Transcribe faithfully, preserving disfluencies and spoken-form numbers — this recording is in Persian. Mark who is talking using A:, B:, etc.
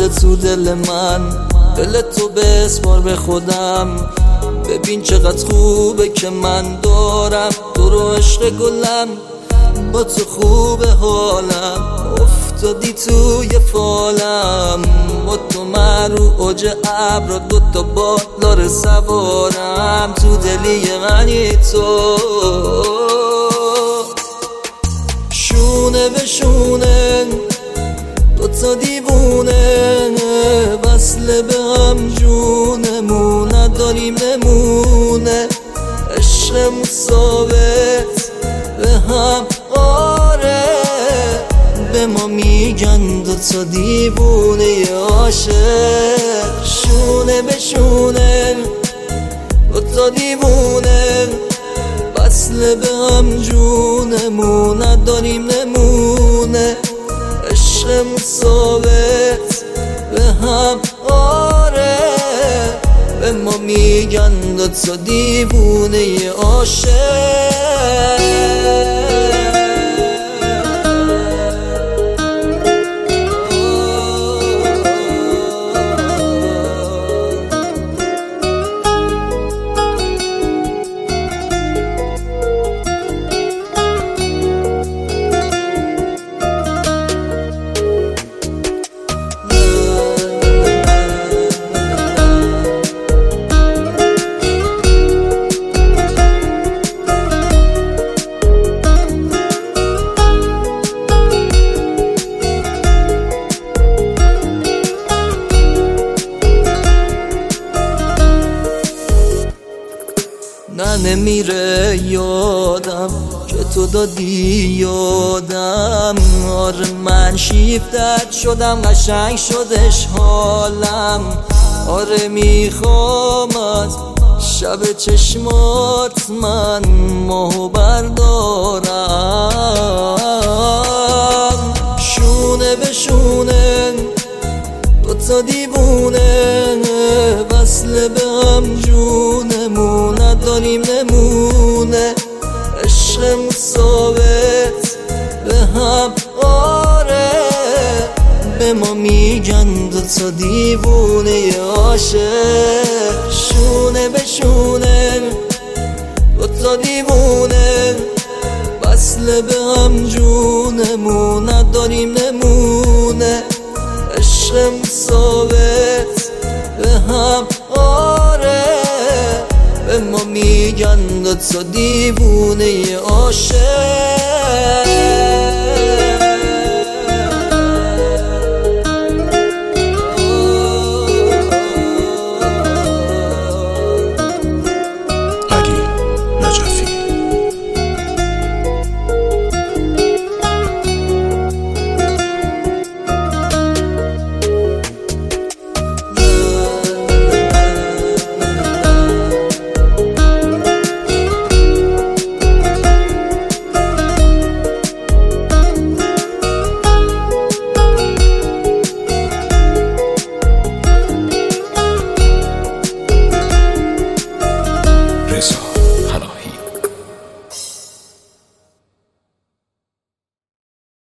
A: شده تو دل من، دل تو بسپار به خودم. ببین چقدر خوبه که من دارم تو رو عشق گلم، با تو خوبه حالم، افتادی توی فالم. با تو من رو اوج ابر دو تا بالار سوارم، تو دلی منی تو، شونه به شونه دو تا دیوونه، وصل به هم جونمون نداریم نمونه، عشقمون ثابت به هم آره. به ما میگن دو تا دیوونه عاشق، شونه به شونه دو تا دیوونه، وصل به هم جونمون نداریم نمونه، عشقمون ثابت به هم آره. به ما میگن دو تا دیوونه عاشق. نه نمیره یادم که تو دادی یادم، آره من شیفتت شدم، قشنگ شدش حالم. آره میخوام از شب چشمات من ماهو بردارم، شونه به شونه دو تا دیوونه، وصل به هم جونمون نداریم نمونه، عشقمون ثابت به هم آره. به ما میگن دو تا دیوونه عاشق، شونه به شونه دو تا دیوونه، وصل به هم جونمون نداریم نمونه، عشقمون ثابت به هم آره. به ما میگن دو تا دیوونه عاشق.